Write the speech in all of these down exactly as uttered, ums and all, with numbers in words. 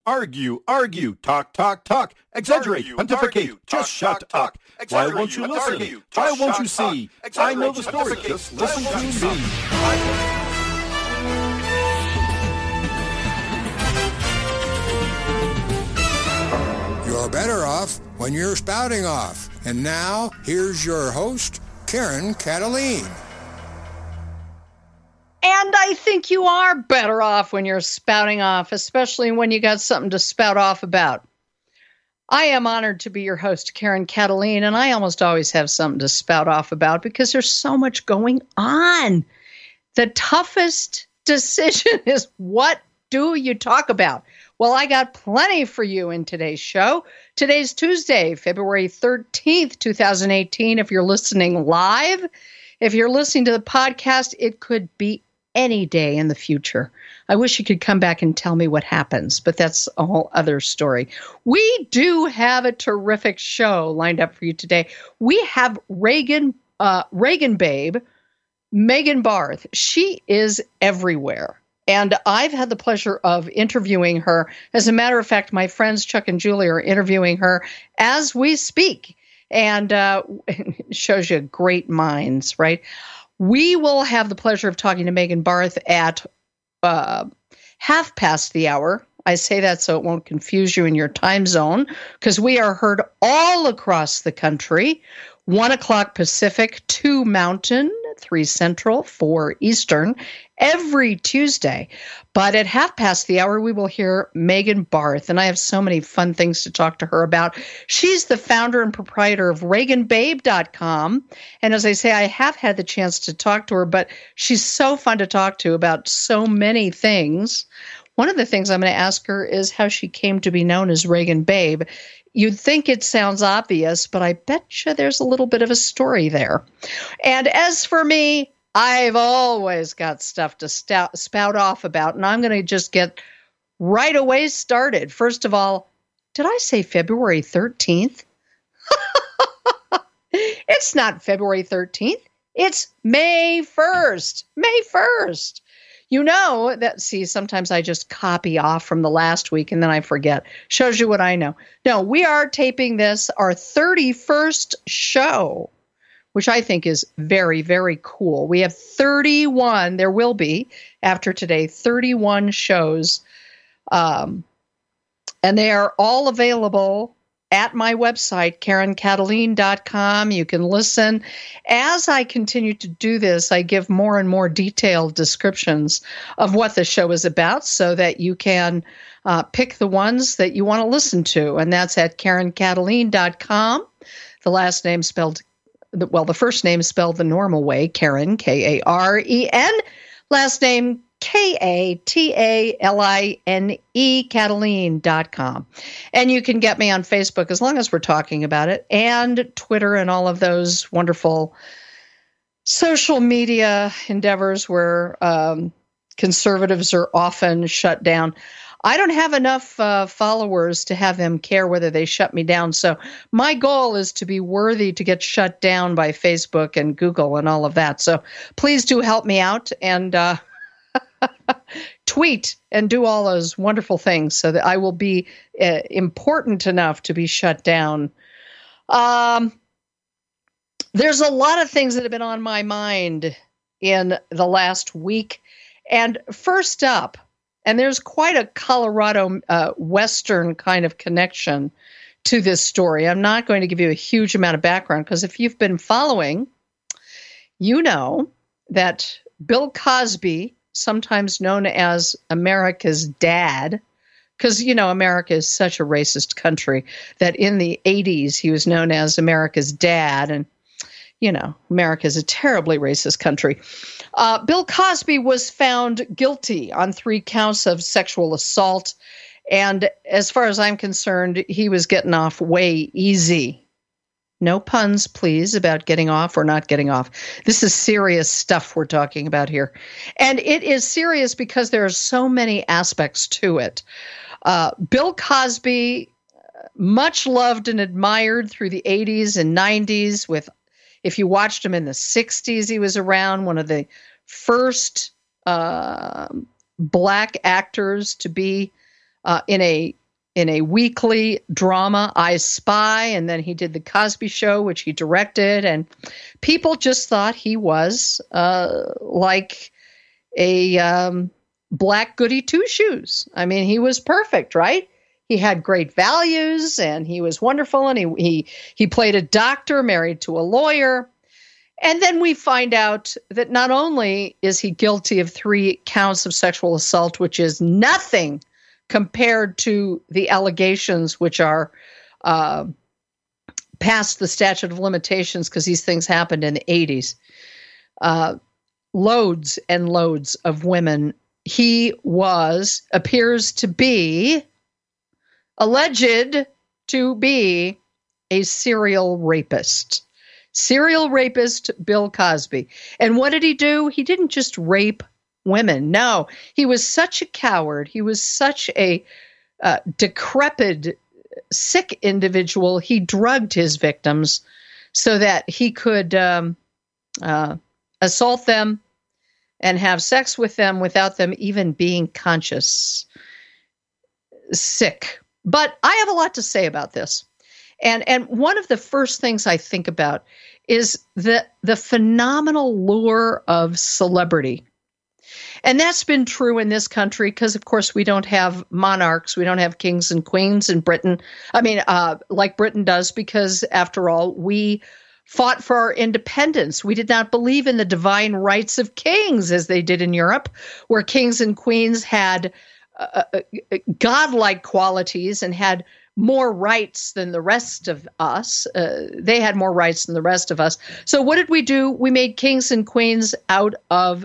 Argue, argue, talk, talk, talk, exaggerate, argue, pontificate, argue, just talk, shut talk, up. Why won't you listen? Argue, Why won't you see? I know the story, just listen to me. You're better off when you're spouting off. And now, here's your host, Karen Cataline. And I think you are better off when you're spouting off, especially when you got something to spout off about. I am honored to be your host, Karen Cataline, and I almost always have something to spout off about because there's so much going on. The toughest decision is, what do you talk about? Well, I got plenty for you in today's show. Today's Tuesday, February thirteenth, twenty eighteen. If you're listening live, if you're listening to the podcast, it could be any day in the future. I wish you could come back and tell me what happens, but that's a whole other story. We do have a terrific show lined up for you today. We have Reagan, uh, Reagan Babe, Megan Barth. She is everywhere. And I've had the pleasure of interviewing her. As a matter of fact, my friends Chuck and Julie are interviewing her as we speak. And uh, it shows you great minds, right? We will have the pleasure of talking to Megan Barth at uh, half past the hour. I say that so it won't confuse you in your time zone, because we are heard all across the country. One o'clock Pacific, two Mountain, three Central, four Eastern, every Tuesday. But at half past the hour, we will hear Megan Barth, and I have so many fun things to talk to her about. She's the founder and proprietor of Reagan Babe dot com, and as I say, I have had the chance to talk to her, but she's so fun to talk to about so many things. One of the things I'm going to ask her is how she came to be known as Reagan Babe. You'd think it sounds obvious, but I bet you there's a little bit of a story there. And as for me, I've always got stuff to stout, spout off about, and I'm going to just get right away started. First of all, did I say February thirteenth? It's not February thirteenth. It's May first. May first. You know that, see, sometimes I just copy off from the last week and then I forget. Shows you what I know. No, we are taping this, our thirty-first show, which I think is very, very cool. We have thirty-one, there will be, after today, thirty-one shows. Um, and they are all available at my website, Karen Cataline dot com. You can listen. As I continue to do this, I give more and more detailed descriptions of what the show is about so that you can uh, pick the ones that you want to listen to. And that's at Karen Cataline dot com. The last name spelled, well, the first name spelled the normal way, Karen, K A R E N. Last name, K A T A L I N E, Cataline dot com. And you can get me on Facebook as long as we're talking about it, and Twitter and all of those wonderful social media endeavors where um, conservatives are often shut down. I don't have enough uh, followers to have them care whether they shut me down. So my goal is to be worthy to get shut down by Facebook and Google and all of that. So please do help me out and uh, tweet and do all those wonderful things so that I will be uh, important enough to be shut down. Um, there's a lot of things that have been on my mind in the last week. And first up, and there's quite a Colorado uh, Western kind of connection to this story. I'm not going to give you a huge amount of background because if you've been following, you know that Bill Cosby, sometimes known as America's dad, because, you know, America is such a racist country that in the eighties he was known as America's dad. And, you know, America is a terribly racist country. Uh, Bill Cosby was found guilty on three counts of sexual assault. And as far as I'm concerned, he was getting off way easy. No puns, please, about getting off or not getting off. This is serious stuff we're talking about here. And it is serious because there are so many aspects to it. Uh, Bill Cosby, much loved and admired through the eighties and nineties. With, if you watched him in the sixties, he was around, one of the first uh, black actors to be uh, in a in a weekly drama, I Spy, and then he did The Cosby Show, which he directed, and people just thought he was uh, like a um, black goody two-shoes. I mean, he was perfect, right? He had great values, and he was wonderful, and he he he played a doctor married to a lawyer. And then we find out that not only is he guilty of three counts of sexual assault, which is nothing compared to the allegations which are uh, past the statute of limitations because these things happened in the eighties. Uh, loads and loads of women. He was, appears to be, alleged to be a serial rapist. Serial rapist Bill Cosby. And what did he do? He didn't just rape women. No, he was such a coward. He was such a uh, decrepit, sick individual. He drugged his victims so that he could um, uh, assault them and have sex with them without them even being conscious. Sick. But I have a lot to say about this. And and one of the first things I think about is the the phenomenal lure of celebrity. And that's been true in this country because, of course, we don't have monarchs. We don't have kings and queens in Britain. I mean, uh, like Britain does, because, after all, we fought for our independence. We did not believe in the divine rights of kings as they did in Europe, where kings and queens had uh, godlike qualities and had more rights than the rest of us. Uh, they had more rights than the rest of us. So what did we do? We made kings and queens out of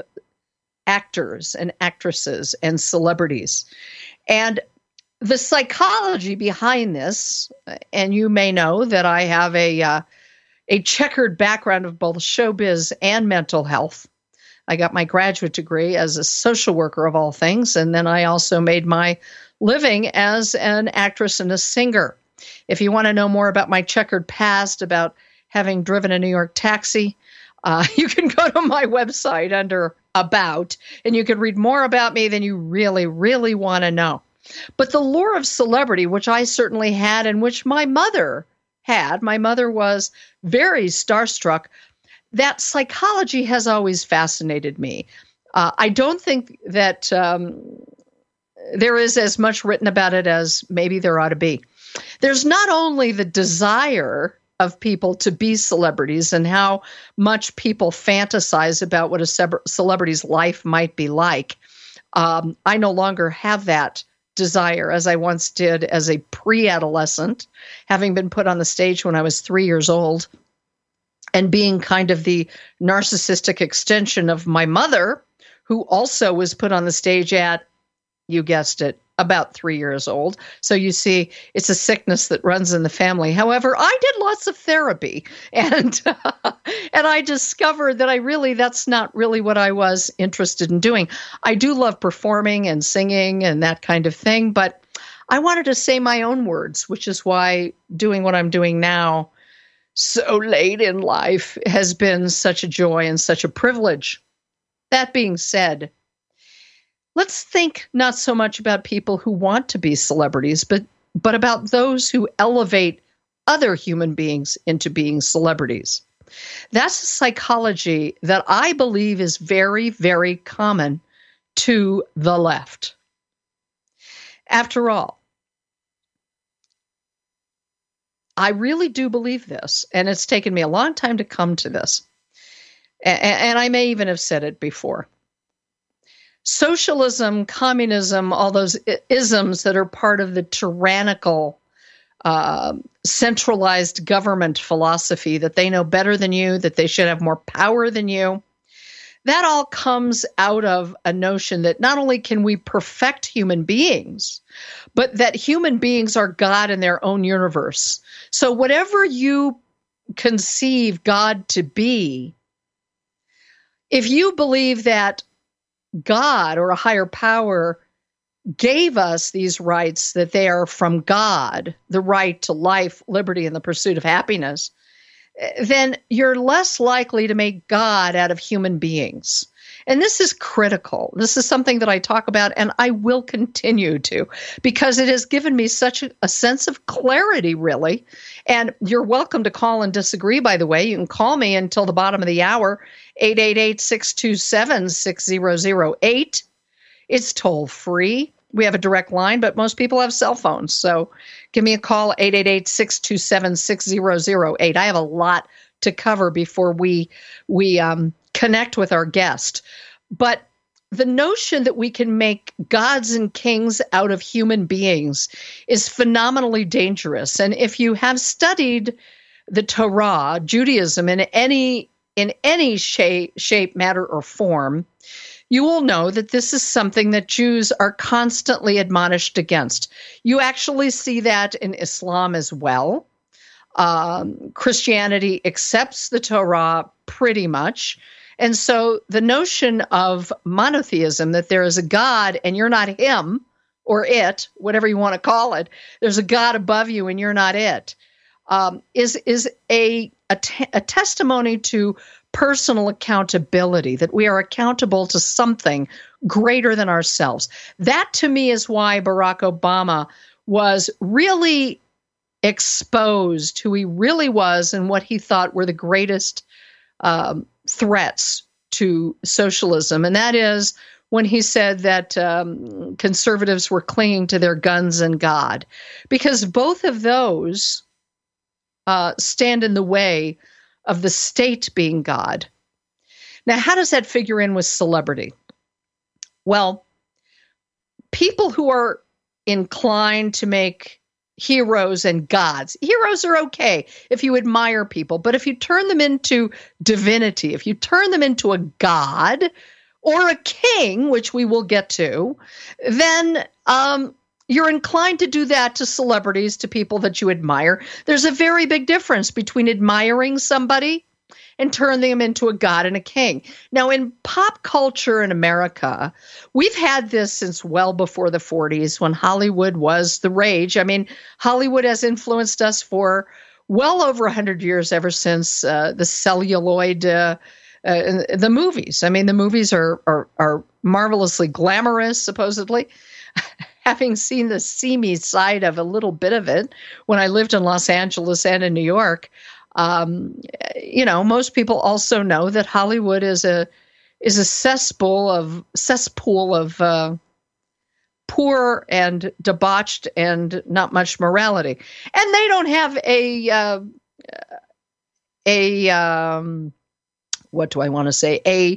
actors and actresses and celebrities. And the psychology behind this, and you may know that I have a uh, a checkered background of both showbiz and mental health. I got my graduate degree as a social worker of all things, and then I also made my living as an actress and a singer. If you want to know more about my checkered past, about having driven a New York taxi, uh, you can go to my website under About, and you can read more about me than you really, really want to know. But the lure of celebrity, which I certainly had and which my mother had, my mother was very starstruck, that psychology has always fascinated me. Uh, I don't think that um, there is as much written about it as maybe there ought to be. There's not only the desire of people to be celebrities and how much people fantasize about what a ce- celebrity's life might be like. Um, I no longer have that desire as I once did as a pre-adolescent, having been put on the stage when I was three years old and being kind of the narcissistic extension of my mother, who also was put on the stage at, you guessed it, about three years old. So you see, it's a sickness that runs in the family. However, I did lots of therapy, and uh, and I discovered that I really, that's not really what I was interested in doing. I do love performing and singing and that kind of thing, but I wanted to say my own words, which is why doing what I'm doing now so late in life has been such a joy and such a privilege. That being said, let's think not so much about people who want to be celebrities, but but about those who elevate other human beings into being celebrities. That's a psychology that I believe is very, very common to the left. After all, I really do believe this, and it's taken me a long time to come to this. And, and I may even have said it before. Socialism, communism, all those isms that are part of the tyrannical, uh, centralized government philosophy that they know better than you, that they should have more power than you, that all comes out of a notion that not only can we perfect human beings, but that human beings are God in their own universe. So whatever you conceive God to be, if you believe that God or a higher power gave us these rights, that they are from God, the right to life, liberty, and the pursuit of happiness, then you're less likely to make God out of human beings. And this is critical. This is something that I talk about, and I will continue to, because it has given me such a, a sense of clarity, really. And you're welcome to call and disagree, by the way. You can call me until the bottom of the hour, eight eight eight, six two seven, six zero zero eight. It's toll free. We have a direct line, but most people have cell phones. So give me a call, eight eight eight, six two seven, six zero zero eight. I have a lot to cover before we we um, connect with our guest. But the notion that we can make gods and kings out of human beings is phenomenally dangerous. And if you have studied the Torah, Judaism, in any in any shape, shape, matter, or form, you will know that this is something that Jews are constantly admonished against. You actually see that in Islam as well. Um, Christianity accepts the Torah pretty much. And so the notion of monotheism, that there is a God and you're not him or it, whatever you want to call it, there's a God above you and you're not it, um, is, is a, a, te- a testimony to personal accountability, that we are accountable to something greater than ourselves. That, to me, is why Barack Obama was really exposed who he really was and what he thought were the greatest um, threats to socialism. And that is when he said that um, conservatives were clinging to their guns and God, because both of those uh, stand in the way of the state being God. Now, how does that figure in with celebrity? Well, people who are inclined to make heroes and gods. Heroes are okay if you admire people, but if you turn them into divinity, if you turn them into a god or a king, which we will get to, then um, you're inclined to do that to celebrities, to people that you admire. There's a very big difference between admiring somebody and turn them into a god and a king. Now, in pop culture in America, we've had this since well before the forties, when Hollywood was the rage. I mean, Hollywood has influenced us for well over one hundred years, ever since uh, the celluloid, uh, uh, the movies. I mean, the movies are, are, are marvelously glamorous, supposedly. Having seen the seamy side of a little bit of it when I lived in Los Angeles and in New York, Um, you know, most people also know that Hollywood is a is a cesspool of cesspool of uh, poor and debauched and not much morality, and they don't have a uh, a um, what do I want to say a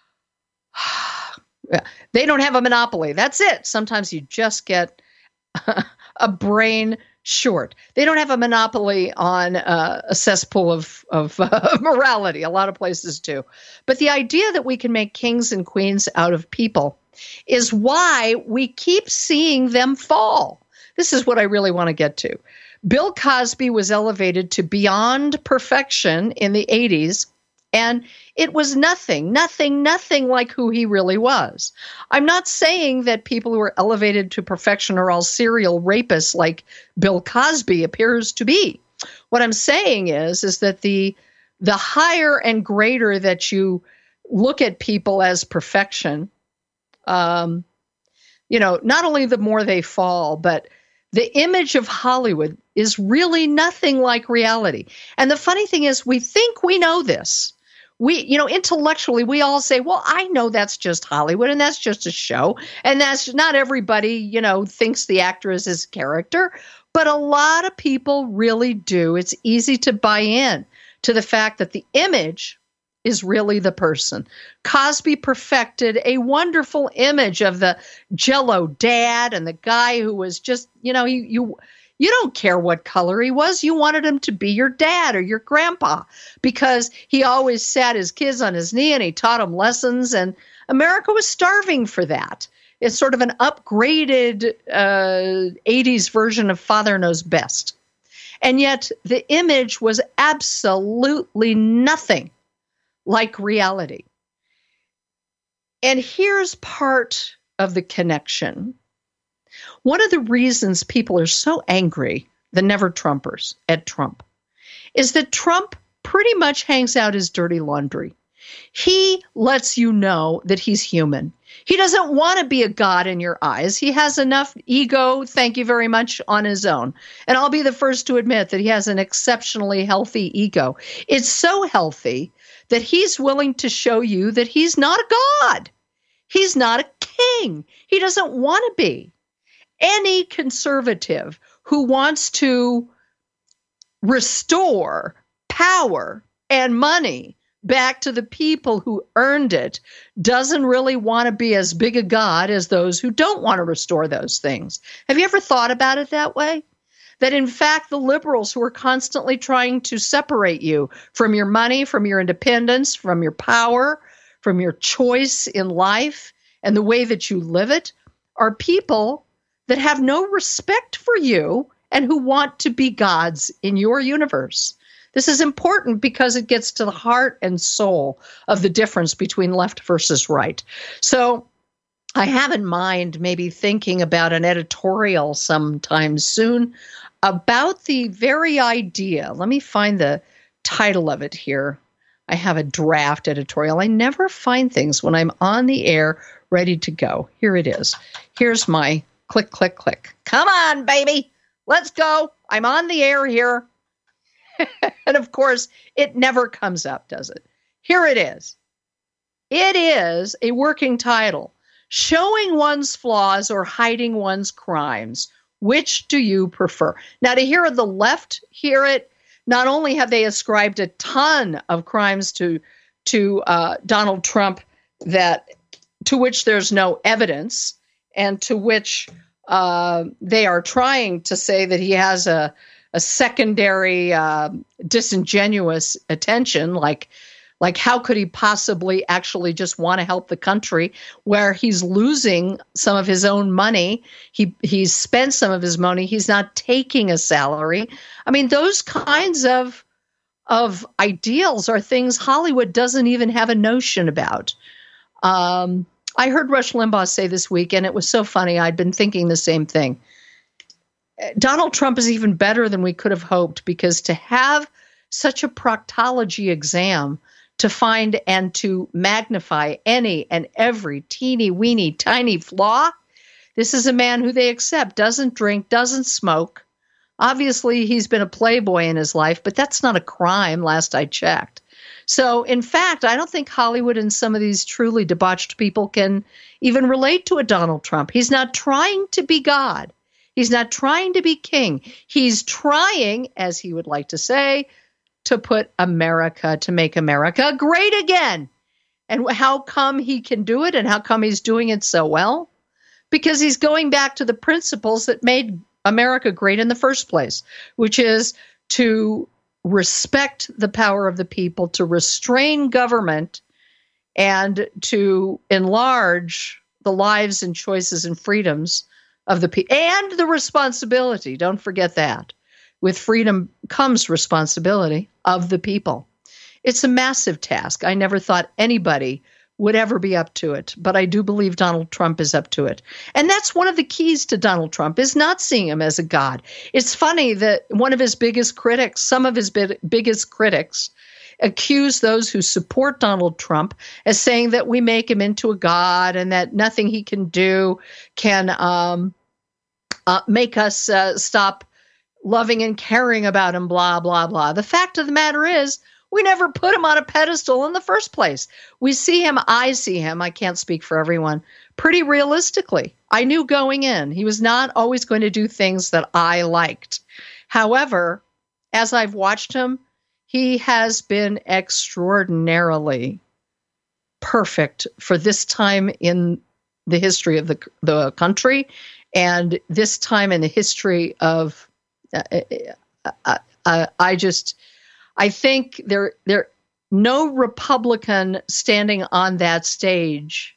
they don't have a monopoly. That's it. Sometimes you just get a brain short. They don't have a monopoly on uh, a cesspool of, of uh, morality. A lot of places do. But the idea that we can make kings and queens out of people is why we keep seeing them fall. This is what I really want to get to. Bill Cosby was elevated to beyond perfection in the eighties, and it was nothing, nothing, nothing like who he really was. I'm not saying that people who are elevated to perfection are all serial rapists like Bill Cosby appears to be. What I'm saying is, is that the the higher and greater that you look at people as perfection, um, you know, not only the more they fall, but the image of Hollywood is really nothing like reality. And the funny thing is, we think we know this. We, you know, intellectually, we all say, well, I know that's just Hollywood and that's just a show. And that's not everybody, you know, thinks the actor is his character. But a lot of people really do. It's easy to buy in to the fact that the image is really the person. Cosby perfected a wonderful image of the Jell-O dad and the guy who was just, you know, you, you You don't care what color he was. You wanted him to be your dad or your grandpa because he always sat his kids on his knee and he taught them lessons. And America was starving for that. It's sort of an upgraded uh, eighties version of Father Knows Best. And yet the image was absolutely nothing like reality. And here's part of the connection. One of the reasons people are so angry, the never-Trumpers, at Trump, is that Trump pretty much hangs out his dirty laundry. He lets you know that he's human. He doesn't want to be a god in your eyes. He has enough ego, thank you very much, on his own. And I'll be the first to admit that he has an exceptionally healthy ego. It's so healthy that he's willing to show you that he's not a god. He's not a king. He doesn't want to be. Any conservative who wants to restore power and money back to the people who earned it doesn't really want to be as big a god as those who don't want to restore those things. Have you ever thought about it that way? That in fact, the liberals who are constantly trying to separate you from your money, from your independence, from your power, from your choice in life and the way that you live it, are people that have no respect for you and who want to be gods in your universe. This is important because it gets to the heart and soul of the difference between left versus right. So I have in mind maybe thinking about an editorial sometime soon about the very idea. Let me find the title of it here. I have a draft editorial. I never find things when I'm on the air ready to go. Here it is. Here's my click, click, click. Come on, baby. Let's go. I'm on the air here. And of course, it never comes up, does it? Here it is. It is a working title. Showing one's flaws or hiding one's crimes. Which do you prefer? Now, to hear the left hear it, not only have they ascribed a ton of crimes to to uh, Donald Trump that to which there's no evidence, and to which uh, they are trying to say that he has a a secondary uh, disingenuous attention, like like how could he possibly actually just want to help the country where he's losing some of his own money? He he's spent some of his money. He's not taking a salary. I mean, those kinds of of ideals are things Hollywood doesn't even have a notion about. Um, I heard Rush Limbaugh say this week, and it was so funny. I'd been thinking the same thing. Donald Trump is even better than we could have hoped, because to have such a proctology exam to find and to magnify any and every teeny weeny tiny flaw, this is a man who they accept doesn't drink, doesn't smoke. Obviously, he's been a playboy in his life, but that's not a crime, last I checked. So, in fact, I don't think Hollywood and some of these truly debauched people can even relate to a Donald Trump. He's not trying to be God. He's not trying to be king. He's trying, as he would like to say, to put America, to make America great again. And how come he can do it, and how come he's doing it so well? Because he's going back to the principles that made America great in the first place, which is to respect the power of the people, to restrain government, and to enlarge the lives and choices and freedoms of the people, and the responsibility. Don't forget that. With freedom comes responsibility of the people. It's a massive task. I never thought anybody would ever be up to it, but I do believe Donald Trump is up to it. And that's one of the keys to Donald Trump, is not seeing him as a god. It's funny that one of his biggest critics, some of his big, biggest critics, accuse those who support Donald Trump as saying that we make him into a god and that nothing he can do can um, uh, make us uh, stop loving and caring about him, blah, blah, blah. The fact of the matter is, we never put him on a pedestal in the first place. We see him, I see him, I can't speak for everyone, pretty realistically. I knew going in, he was not always going to do things that I liked. However, as I've watched him, he has been extraordinarily perfect for this time in the history of the, the country, and this time in the history of, uh, uh, uh, I just... I think there, there, no Republican standing on that stage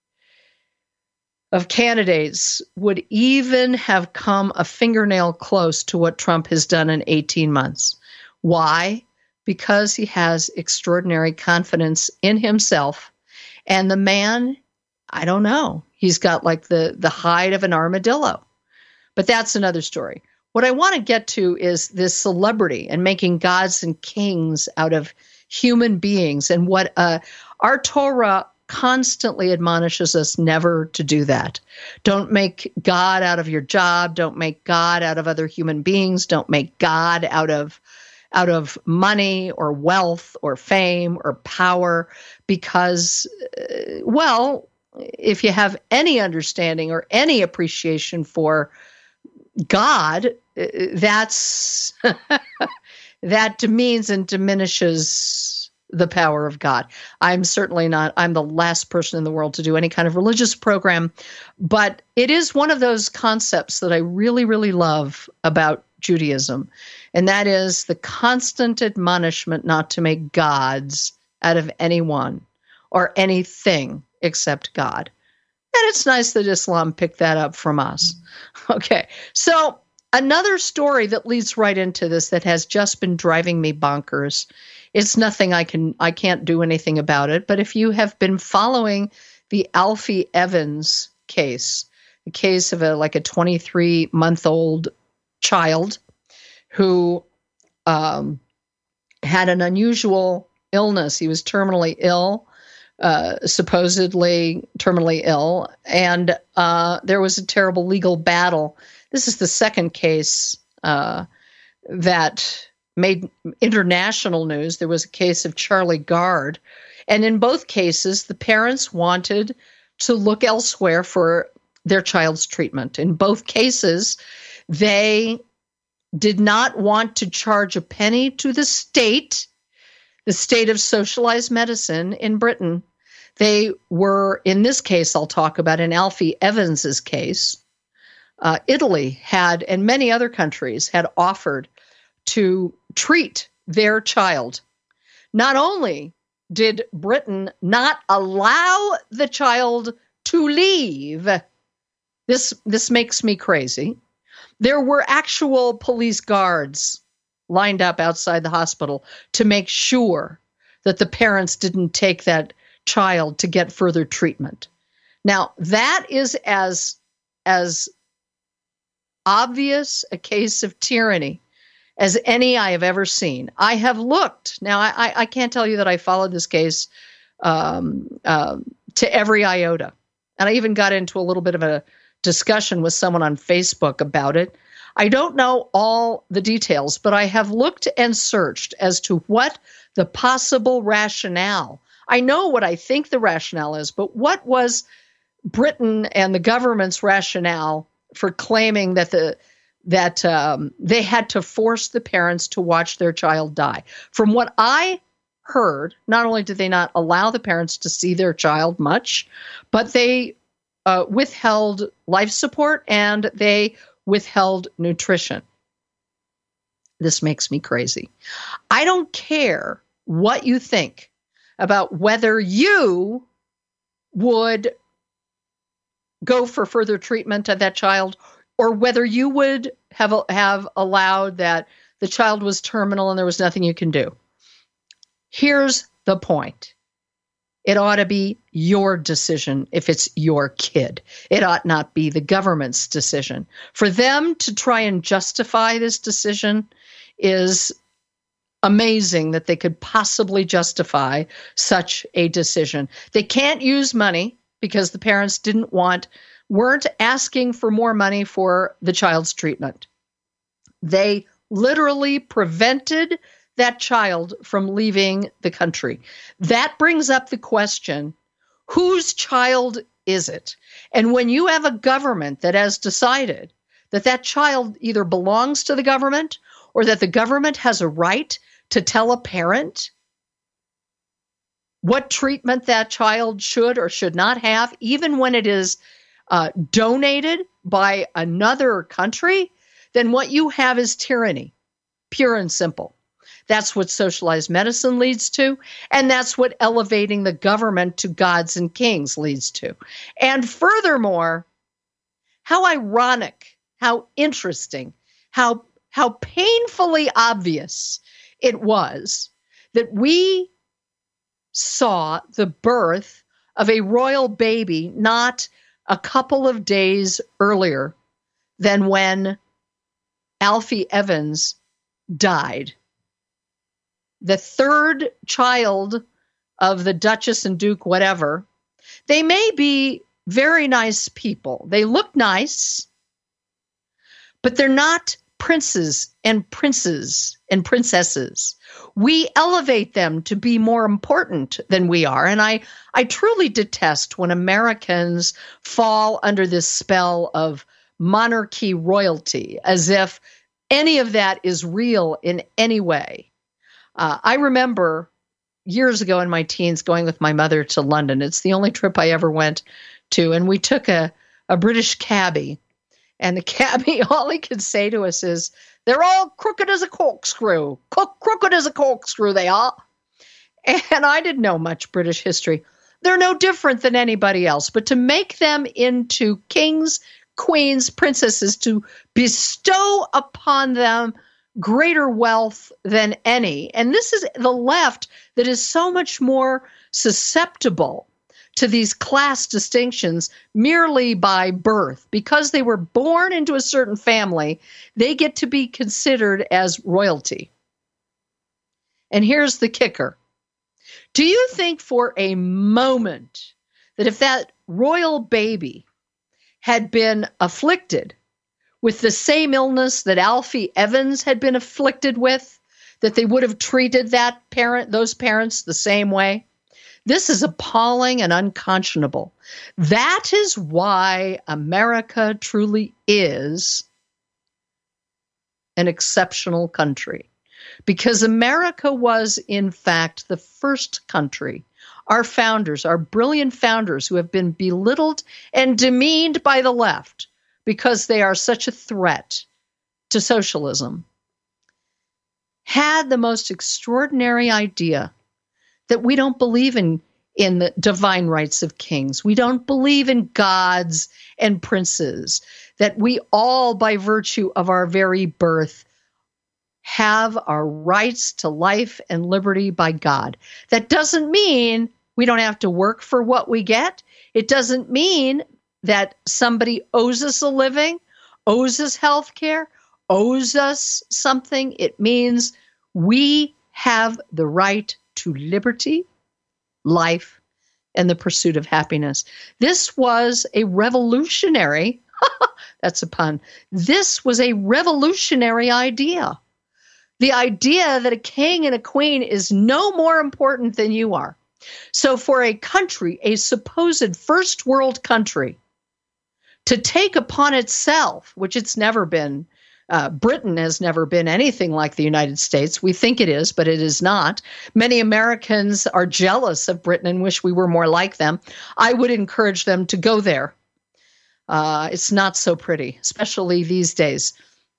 of candidates would even have come a fingernail close to what Trump has done in eighteen months. Why? Because he has extraordinary confidence in himself. And the man, I don't know, he's got like the, the hide of an armadillo. But that's another story. What I want to get to is this celebrity and making gods and kings out of human beings. And what uh, our Torah constantly admonishes us never to do that. Don't make God out of your job. Don't make God out of other human beings. Don't make God out of out of money or wealth or fame or power, because, uh, well, if you have any understanding or any appreciation for God, uh, that's that demeans and diminishes the power of God. I'm certainly not, I'm the last person in the world to do any kind of religious program, but it is one of those concepts that I really, really love about Judaism, and that is the constant admonishment not to make gods out of anyone or anything except God. And it's nice that Islam picked that up from us. Okay, so another story that leads right into this that has just been driving me bonkers. It's nothing I can, I can't do anything about it. But if you have been following the Alfie Evans case, the case of a like a twenty-three month old child who um, had an unusual illness. He was terminally ill, uh, supposedly terminally ill, and uh, there was a terrible legal battle. This is the second case uh, that made international news. There was a case of Charlie Gard, and in both cases, the parents wanted to look elsewhere for their child's treatment. In both cases, they did not want to charge a penny to the state, the state of socialized medicine in Britain. They were, in this case, I'll talk about in Alfie Evans's case, uh, Italy had, and many other countries had offered to treat their child. Not only did Britain not allow the child to leave, this, this makes me crazy. There were actual police guards lined up outside the hospital to make sure that the parents didn't take that child to get further treatment. Now, that is as, as obvious a case of tyranny as any I have ever seen. I have looked. Now, I, I can't tell you that I followed this case um, uh, to every iota. And I even got into a little bit of a discussion with someone on Facebook about it. I don't know all the details, but I have looked and searched as to what the possible rationale. I know what I think the rationale is, but what was Britain and the government's rationale for claiming that the that um, they had to force the parents to watch their child die? From what I heard, not only did they not allow the parents to see their child much, but they uh, withheld life support and they withheld nutrition. This makes me crazy. I don't care what you think about whether you would go for further treatment of that child, or whether you would have have allowed that the child was terminal and there was nothing you can do. Here's the point. It ought to be your decision if it's your kid. It ought not be the government's decision. For them to try and justify this decision is amazing that they could possibly justify such a decision. They can't use money because the parents didn't want, weren't asking for more money for the child's treatment. They literally prevented that child from leaving the country. That brings up the question, whose child is it? And when you have a government that has decided that that child either belongs to the government or that the government has a right to tell a parent what treatment that child should or should not have, even when it is uh, donated by another country, then what you have is tyranny, pure and simple. That's what socialized medicine leads to, and that's what elevating the government to gods and kings leads to. And furthermore, how ironic, how interesting, how, how painfully obvious it was that we saw the birth of a royal baby not a couple of days earlier than when Alfie Evans died. the third child of the Duchess and Duke, whatever, they may be very nice people. They look nice, but they're not princes and princes and princesses. We elevate them to be more important than we are. And I, I truly detest when Americans fall under this spell of monarchy royalty, as if any of that is real in any way. Uh, I remember years ago in my teens going with my mother to London. It's the only trip I ever went to. And we took a, a British cabbie. And the cabbie, all he could say to us is, they're all crooked as a corkscrew. Crook, crooked as a corkscrew, they are. And I didn't know much British history. They're no different than anybody else. But to make them into kings, queens, princesses, to bestow upon them greater wealth than any. And this is the left that is so much more susceptible to these class distinctions merely by birth. Because they were born into a certain family, they get to be considered as royalty. And here's the kicker. Do you think for a moment that if that royal baby had been afflicted with the same illness that Alfie Evans had been afflicted with, that they would have treated that parent, those parents the same way? This is appalling and unconscionable. That is why America truly is an exceptional country. Because America was, in fact, the first country. Our founders, our brilliant founders who have been belittled and demeaned by the left because they are such a threat to socialism, had the most extraordinary idea that we don't believe in, in the divine rights of kings. We don't believe in gods and princes, that we all, by virtue of our very birth, have our rights to life and liberty by God. That doesn't mean we don't have to work for what we get. It doesn't mean that somebody owes us a living, owes us health care, owes us something. It means we have the right to liberty, life, and the pursuit of happiness. This was a revolutionary, that's a pun, this was a revolutionary idea. The idea that a king and a queen is no more important than you are. So for a country, a supposed first world country, to take upon itself, which it's never been, uh, Britain has never been anything like the United States. We think it is, but it is not. Many Americans are jealous of Britain and wish we were more like them. I would encourage them to go there. Uh, it's not so pretty, especially these days.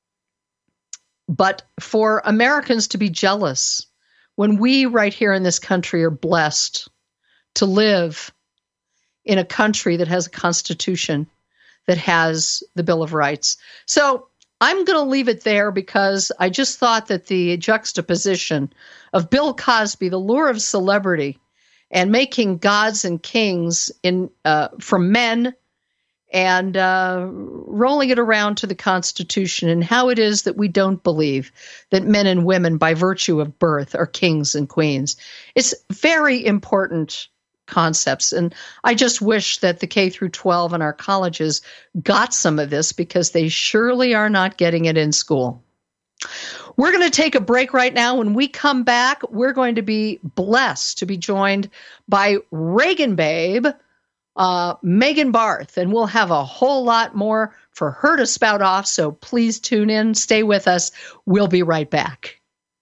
But for Americans to be jealous when we right here in this country are blessed to live in a country that has a constitution, that has the Bill of Rights. So I'm going to leave it there because I just thought that the juxtaposition of Bill Cosby, the lure of celebrity, and making gods and kings in uh, from men and uh, rolling it around to the Constitution and how it is that we don't believe that men and women by virtue of birth are kings and queens. It's very important concepts. And I just wish that the K through twelve in our colleges got some of this because they surely are not getting it in school. We're going to take a break right now. When we come back, we're going to be blessed to be joined by Reagan Babe, uh, Megan Barth, and we'll have a whole lot more for her to spout off. So please tune in, stay with us. We'll be right back.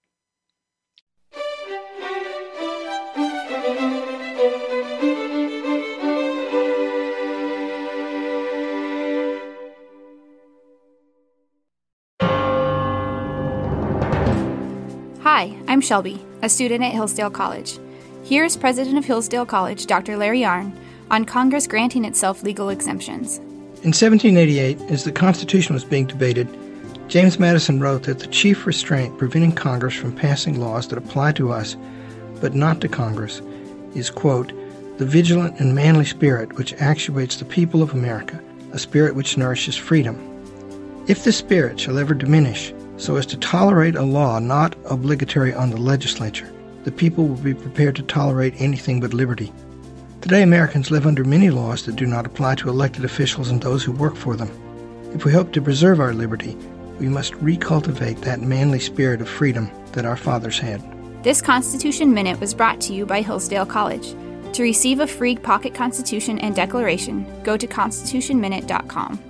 Hi, I'm Shelby, a student at Hillsdale College. Here's President of Hillsdale College, Doctor Larry Yarn, on Congress granting itself legal exemptions. In seventeen eighty-eight, as the Constitution was being debated, James Madison wrote that the chief restraint preventing Congress from passing laws that apply to us, but not to Congress, is, quote, the vigilant and manly spirit which actuates the people of America, a spirit which nourishes freedom. If this spirit shall ever diminish, so as to tolerate a law not obligatory on the legislature. The people will be prepared to tolerate anything but liberty. Today, Americans live under many laws that do not apply to elected officials and those who work for them. If we hope to preserve our liberty, we must recultivate that manly spirit of freedom that our fathers had. This Constitution Minute was brought to you by Hillsdale College. To receive a free pocket Constitution and Declaration, go to constitution minute dot com.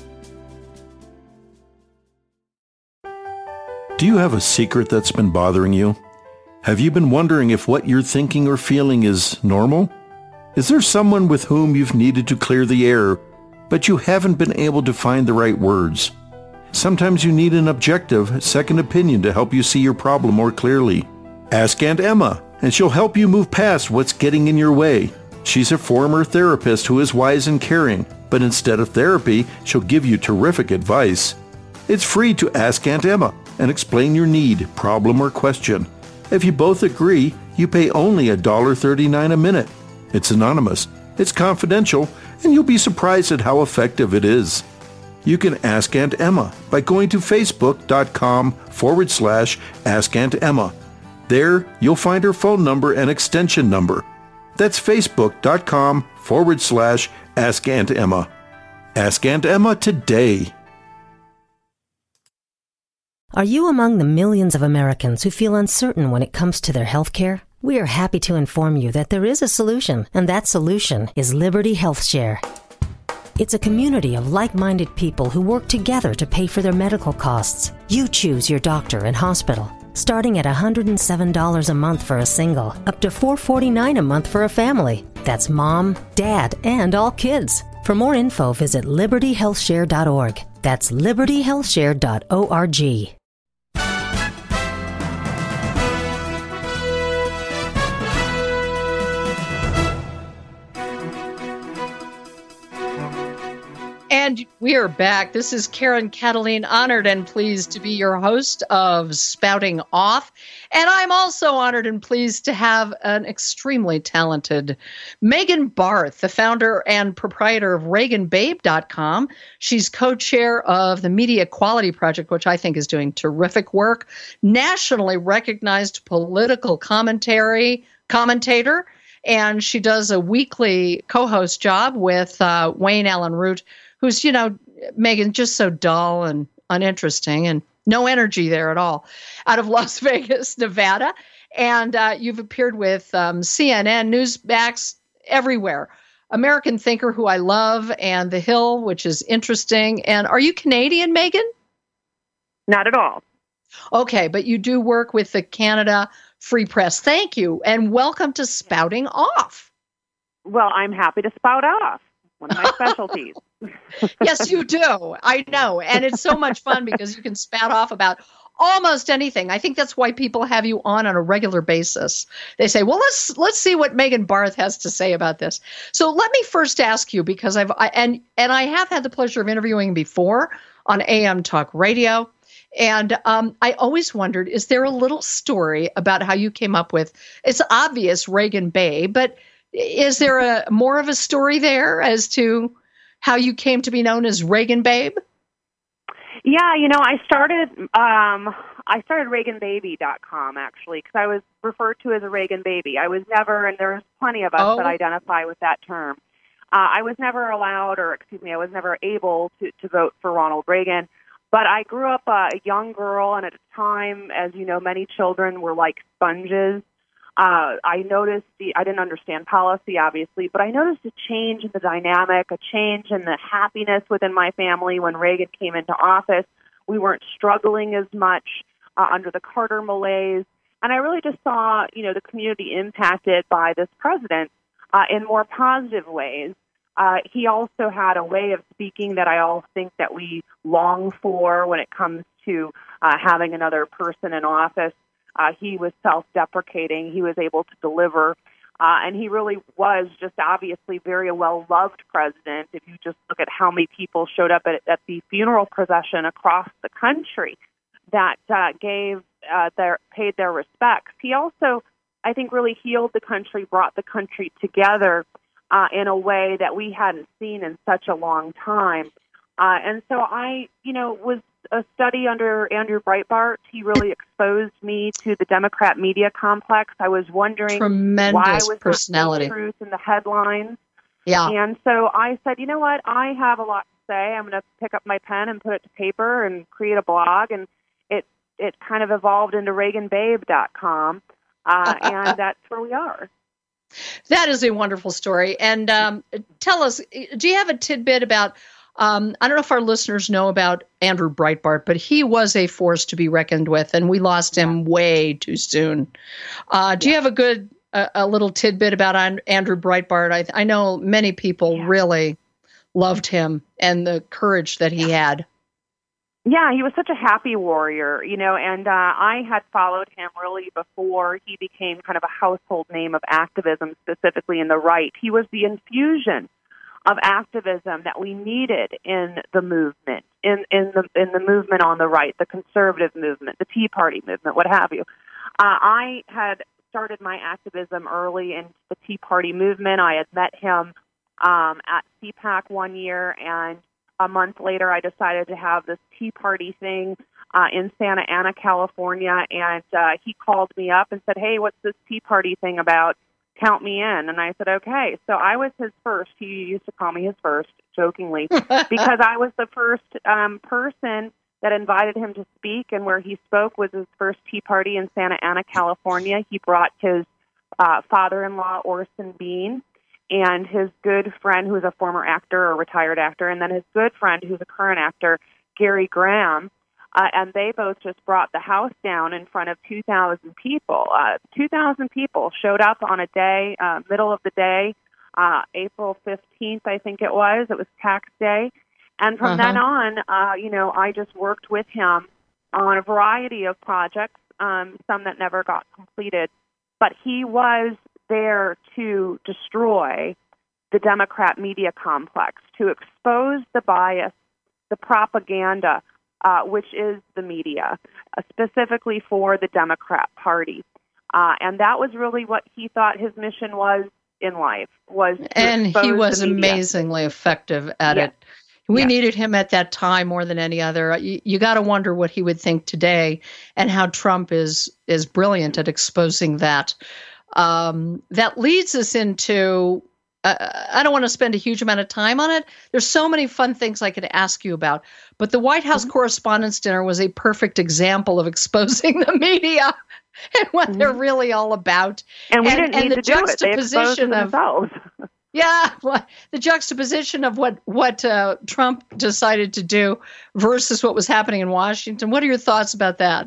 Do you have a secret that's been bothering you? Have you been wondering if what you're thinking or feeling is normal? Is there someone with whom you've needed to clear the air, but you haven't been able to find the right words? Sometimes you need an objective, second opinion to help you see your problem more clearly. Ask Aunt Emma, and she'll help you move past what's getting in your way. She's a former therapist who is wise and caring, but instead of therapy, she'll give you terrific advice. It's free to ask Aunt Emma and explain your need, problem, or question. If you both agree, you pay only one dollar and thirty-nine cents a minute. It's anonymous, it's confidential, and you'll be surprised at how effective it is. You can ask Aunt Emma by going to facebook.com forward slash Ask Aunt Emma. There, you'll find her phone number and extension number. That's facebook.com forward slash Ask Aunt Emma. Ask Aunt Emma today. Are you among the millions of Americans who feel uncertain when it comes to their health care? We are happy to inform you that there is a solution, and that solution is Liberty Health Share. It's a community of like-minded people who work together to pay for their medical costs. You choose your doctor and hospital, starting at one hundred seven dollars a month for a single, up to four hundred forty-nine dollars a month for a family. That's mom, dad, and all kids. For more info, visit liberty health share dot org. That's liberty health share dot org. And we are back. This is Karen Kataline, honored and pleased to be your host of Spouting Off. And I'm also honored and pleased to have an extremely talented Megan Barth, the founder and proprietor of Reagan Babe dot com. She's co-chair of the Media Quality Project, which I think is doing terrific work, nationally recognized political commentary commentator, and she does a weekly co-host job with uh, Wayne Allen Root, who's, you know, Megan, just so dull and uninteresting and no energy there at all, out of Las Vegas, Nevada. And uh, you've appeared with um, C N N, Newsmax, everywhere. American Thinker, who I love, and The Hill, which is interesting. And are you Canadian, Megan? Not at all. Okay, but you do work with the Canada Free Press. Thank you, and welcome to Spouting Off. Well, I'm happy to spout off. One of my specialties. Yes, you do. I know. And it's so much fun because you can spout off about almost anything. I think that's why people have you on on a regular basis. They say, well, let's let's see what Megan Barth has to say about this. So let me first ask you, because I've I, and and I have had the pleasure of interviewing before on A M Talk Radio. And um, I always wondered, is there a little story about how you came up with, it's obvious, Reagan Babe, but is there a more of a story there as to how you came to be known as Reagan Babe? Yeah, you know, I started um, I started Reagan Baby dot com, actually, because I was referred to as a Reagan baby. I was never, and there's plenty of us oh. that identify with that term. Uh, I was never allowed, or excuse me, I was never able to, to vote for Ronald Reagan. But I grew up uh, a young girl, and at a time, as you know, many children were like sponges. Uh, I noticed the, I didn't understand policy, obviously, but I noticed a change in the dynamic, a change in the happiness within my family when Reagan came into office. We weren't struggling as much uh, under the Carter malaise. And I really just saw, you know, the community impacted by this president uh, in more positive ways. Uh, he also had a way of speaking that I all think that we long for when it comes to uh, having another person in office. Uh, he was self-deprecating. He was able to deliver. Uh, and he really was just obviously very well-loved president. If you just look at how many people showed up at, at the funeral procession across the country that uh, gave uh, their paid their respects. He also, I think, really healed the country, brought the country together uh, in a way that we hadn't seen in such a long time. Uh, and so I, you know, was a study under Andrew Breitbart. He really exposed me to the Democrat media complex. I was wondering Tremendous why was personality. there truth in the headlines. Yeah. And so I said, you know what, I have a lot to say. I'm going to pick up my pen and put it to paper and create a blog. And it it kind of evolved into Reagan Babe dot com, uh, and that's where we are. That is a wonderful story. And um, tell us, do you have a tidbit about, um, I don't know if our listeners know about Andrew Breitbart, but he was a force to be reckoned with, and we lost him way too soon. Uh, do yeah. you have a good, uh, a little tidbit about Andrew Breitbart? I, I know many people yeah. really loved him and the courage that he had. Yeah, he was such a happy warrior, you know, and uh, I had followed him really before he became kind of a household name of activism, specifically in the right. He was the infusion of activism that we needed in the movement, in, in the in the movement on the right, the conservative movement, the Tea Party movement, what have you. Uh, I had started my activism early in the Tea Party movement. I had met him um, at C PAC one year, and a month later I decided to have this Tea Party thing uh, in Santa Ana, California, and uh, he called me up and said, hey, what's this Tea Party thing about? Count me in. And I said, okay. So I was his first. He used to call me his first, jokingly, because I was the first um, person that invited him to speak, and where he spoke was his first Tea Party in Santa Ana, California. He brought his uh, father-in-law, Orson Bean, and his good friend, who's a former actor or retired actor, and then his good friend, who's a current actor, Gary Graham. Uh, and they both just brought the house down in front of two thousand people. Uh, two thousand people showed up on a day, uh, middle of the day, uh, April fifteenth, I think it was. It was tax day. And from uh-huh. then on, uh, you know, I just worked with him on a variety of projects, um, some that never got completed. But he was there to destroy the Democrat media complex, to expose the bias, the propaganda, Uh, which is the media, uh, specifically for the Democrat Party. Uh, and that was really what he thought his mission was in life, was to And expose he was the media. amazingly effective at yes. it. We yes. needed him at that time more than any other. You, you got to wonder what he would think today, and how Trump is is brilliant at exposing that. Um, that leads us into... Uh, I don't want to spend a huge amount of time on it. There's so many fun things I could ask you about. But the White House mm-hmm. Correspondents' Dinner was a perfect example of exposing the media and what mm-hmm. they're really all about. And we and, didn't and need the to do it. They exposed themselves. Yeah, well, the juxtaposition of what, what uh, Trump decided to do versus what was happening in Washington. What are your thoughts about that?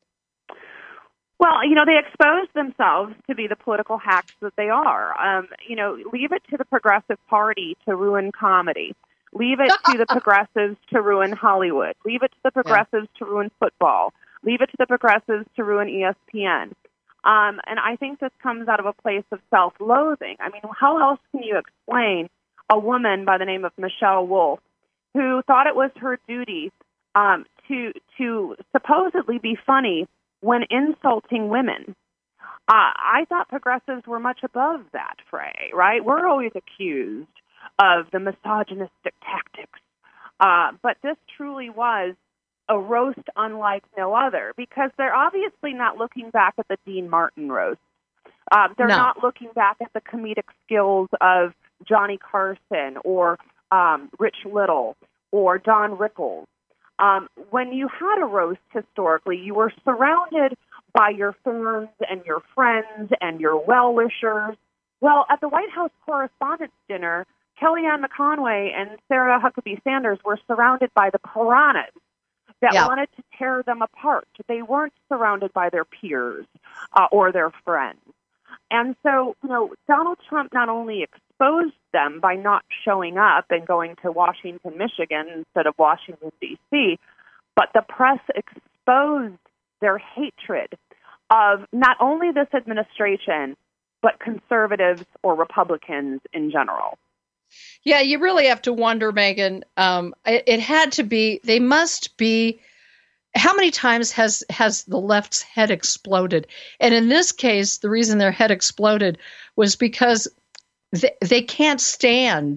Well, you know, they exposed themselves to be the political hacks that they are. Um, you know, leave it to the Progressive Party to ruin comedy. Leave it to the progressives to ruin Hollywood. Leave it to the progressives yeah. to ruin football. Leave it to the progressives to ruin E S P N. Um, and I think this comes out of a place of self-loathing. I mean, how else can you explain a woman by the name of Michelle Wolf, who thought it was her duty um, to to supposedly be funny when insulting women? Uh, I thought progressives were much above that fray, right? We're always accused of the misogynistic tactics. Uh, but this truly was a roast unlike no other, because they're obviously not looking back at the Dean Martin roast. Uh, they're no. not looking back at the comedic skills of Johnny Carson or um, Rich Little or Don Rickles. Um, when you had a roast historically, you were surrounded by your fans and your friends and your well-wishers. Well, at the White House Correspondents' Dinner, Kellyanne McConway and Sarah Huckabee Sanders were surrounded by the piranhas that yeah. wanted to tear them apart. They weren't surrounded by their peers uh, or their friends. And so, you know, Donald Trump not only exposed them by not showing up and going to Washington, Michigan instead of Washington, D C, but the press exposed their hatred of not only this administration, but conservatives or Republicans in general. Yeah, you really have to wonder, Megan. Um, it, it had to be, they must be, how many times has, has the left's head exploded? And in this case, the reason their head exploded was because they, they can't stand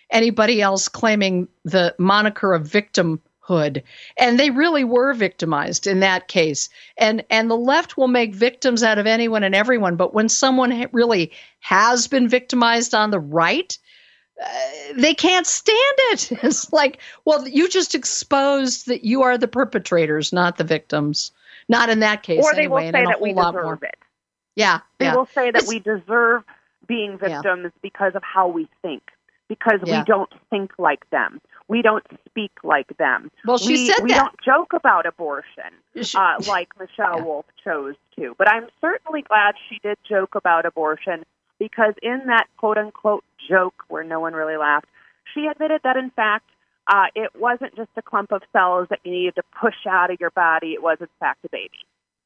anybody else claiming the moniker of victimhood. And they really were victimized in that case. And and the left will make victims out of anyone and everyone. But when someone really has been victimized on the right, uh, they can't stand it. It's like, well, you just exposed that you are the perpetrators, not the victims. Not in that case, or they anyway, will say that we deserve it. Yeah, they yeah. will say that it's, we deserve being victims yeah. because of how we think, because yeah. we don't think like them, we don't speak like them. Well, she we, said we that. don't joke about abortion she, uh, like Michelle yeah. Wolf chose to. But I'm certainly glad she did joke about abortion, because in that quote unquote joke where no one really laughed, she admitted that in fact. Uh, it wasn't just a clump of cells that you needed to push out of your body. It was, in fact, a baby.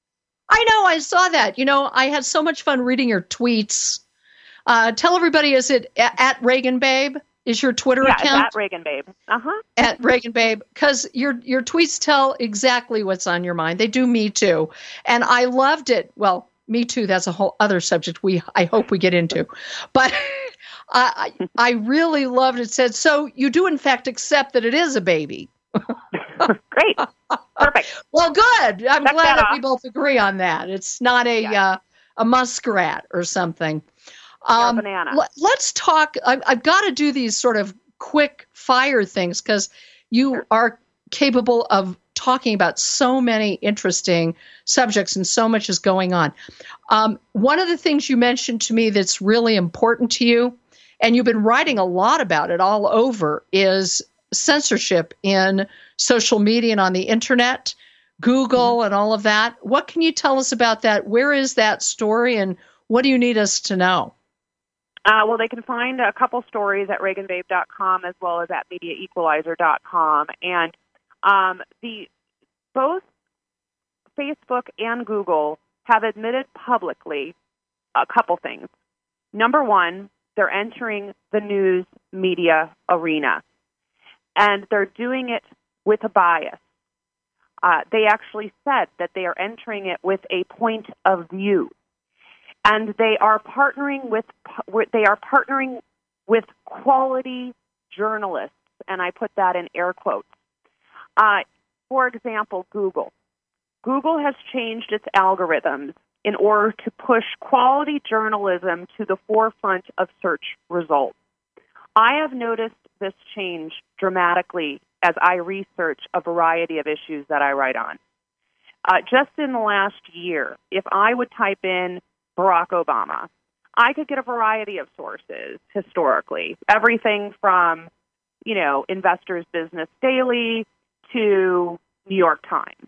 I know. I saw that. You know, I had so much fun reading your tweets. Uh, tell everybody, is it at, at Reagan Babe? Is your Twitter yeah, account? Yeah, at Reagan Babe. Uh-huh. At Reagan Babe. Because your, your tweets tell exactly what's on your mind. They do me too. And I loved it. Well, me too. That's a whole other subject we I hope we get into. But... I I really loved it. It said, so you do, in fact, accept that it is a baby. Great. Perfect. Well, good. I'm Check glad that, that we both agree on that. It's not a yeah. uh, a muskrat or something. Um, or banana. L- let's talk. I, I've got to do these sort of quick fire things because you sure. are capable of talking about so many interesting subjects and so much is going on. Um, one of the things you mentioned to me that's really important to you, and you've been writing a lot about it all over, is censorship in social media and on the internet, Google mm-hmm. and all of that. What can you tell us about that? Where is that story and what do you need us to know? Uh, well, they can find a couple stories at Reagan Babe dot com as well as at Media Equalizer dot com. And um, the both Facebook and Google have admitted publicly a couple things. Number one, they're entering the news media arena, and they're doing it with a bias. Uh, they actually said that they are entering it with a point of view, and they are partnering with they are partnering with quality journalists, and I put that in air quotes. Uh, for example, Google. Google has changed its algorithms in order to push quality journalism to the forefront of search results. I have noticed this change dramatically as I research a variety of issues that I write on. Uh, just in the last year, if I would type in Barack Obama, I could get a variety of sources historically, everything from, you know, Investors Business Daily to New York Times.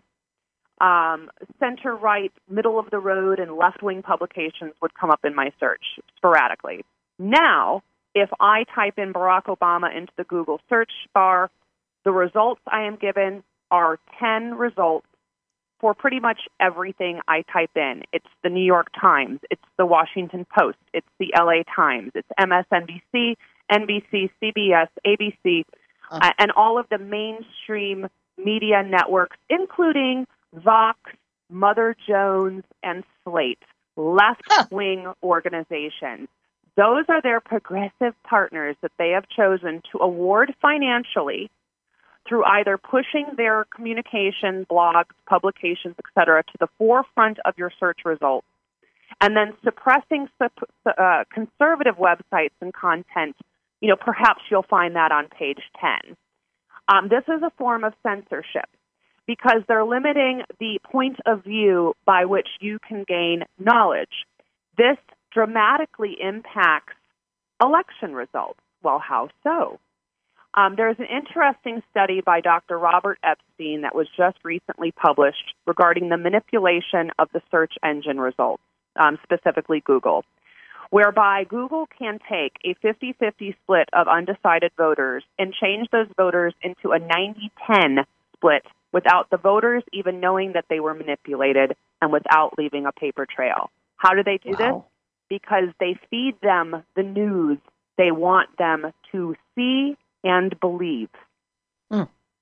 Um, center-right, middle-of-the-road, and left-wing publications would come up in my search sporadically. Now, if I type in Barack Obama into the Google search bar, the results I am given are ten results for pretty much everything I type in. It's the New York Times, it's the Washington Post, it's the L A Times, it's M S N B C, N B C, C B S, A B C, uh, uh, and all of the mainstream media networks, including Vox, Mother Jones, and Slate, left-wing huh. organizations. Those are their progressive partners that they have chosen to award financially through either pushing their communication, blogs, publications, et cetera, to the forefront of your search results, and then suppressing uh, conservative websites and content. You know, perhaps you'll find that on page ten. Um, this is a form of censorship, because they're limiting the point of view by which you can gain knowledge. This dramatically impacts election results. Well, how so? Um, there's an interesting study by Doctor Robert Epstein that was just recently published regarding the manipulation of the search engine results, um, specifically Google, whereby Google can take a fifty-fifty split of undecided voters and change those voters into a ninety ten split without the voters even knowing that they were manipulated and without leaving a paper trail. How do they do wow. this? Because they feed them the news they want them to see and believe. Hmm.